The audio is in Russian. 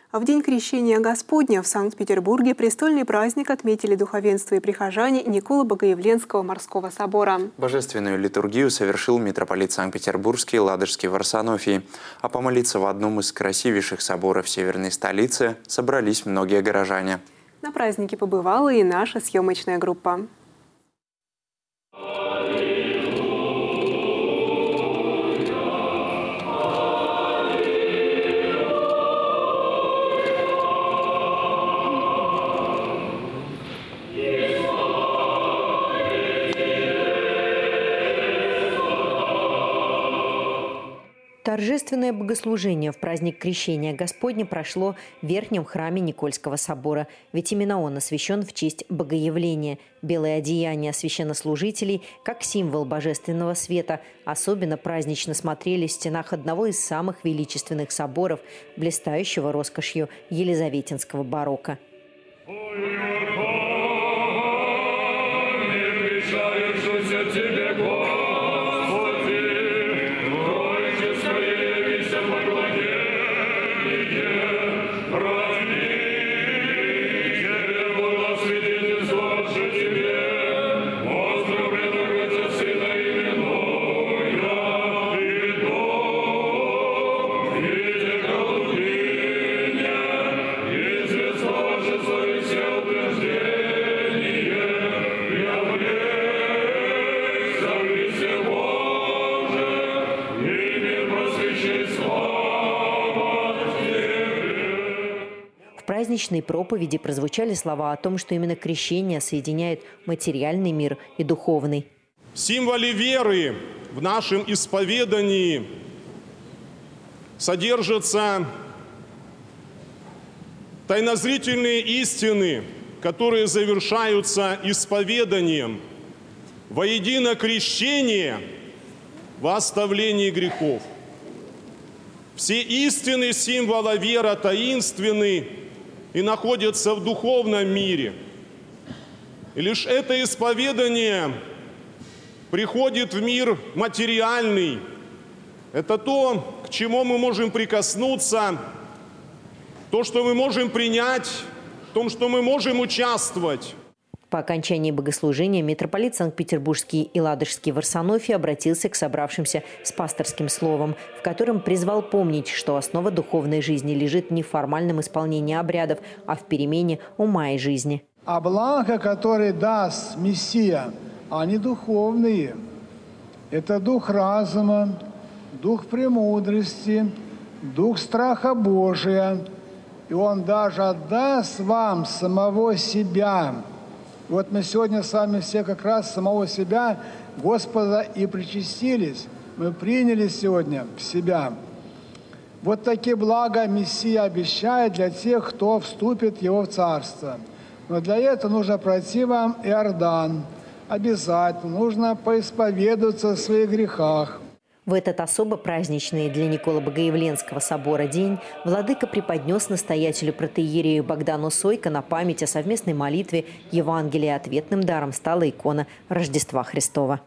В день Крещения Господня в Санкт-Петербурге престольный праздник отметили духовенство и прихожане Николо-Богоявленского морского собора. Божественную литургию совершил митрополит Санкт-Петербургский Ладожский Варсонофий. А помолиться в одном из красивейших соборов северной столицы собрались многие горожане. На празднике побывала и наша съемочная группа. Торжественное богослужение в праздник Крещения Господня прошло в Верхнем храме Никольского собора, ведь именно он освящен в честь Богоявления. Белое одеяние священнослужителей, как символ божественного света, особенно празднично смотрелись в стенах одного из самых величественных соборов, блистающего роскошью елизаветинского барокко. В праздничной проповеди прозвучали слова о том, что именно крещение соединяет материальный мир и духовный. В символе веры в нашем исповедании содержатся тайнозрительные истины, которые завершаются исповеданием воедино крещение во оставлении грехов. Все истины символа веры таинственны и находятся в духовном мире. И лишь это исповедание приходит в мир материальный. Это то, к чему мы можем прикоснуться, то, что мы можем принять, в том, что мы можем участвовать. По окончании богослужения митрополит Санкт-Петербургский и Ладожский Варсонофий обратился к собравшимся с пасторским словом, в котором призвал помнить, что основа духовной жизни лежит не в формальном исполнении обрядов, а в перемене ума и жизни. А блага, которые даст Мессия, они духовные. Это дух разума, дух премудрости, дух страха Божия. И Он даже отдаст вам самого себя. Вот мы сегодня с вами все как раз самого себя, Господа, и причастились. Мы приняли сегодня в себя. Вот такие блага Мессия обещает для тех, кто вступит в Его Царство. Но для этого нужно пройти вам Иордан. Обязательно нужно поисповедоваться в своих грехах. В этот особо праздничный для Николо-Богоявленского собора день владыка преподнес настоятелю протоиерею Богдану Сойко на память о совместной молитве Евангелия. Ответным даром стала икона Рождества Христова.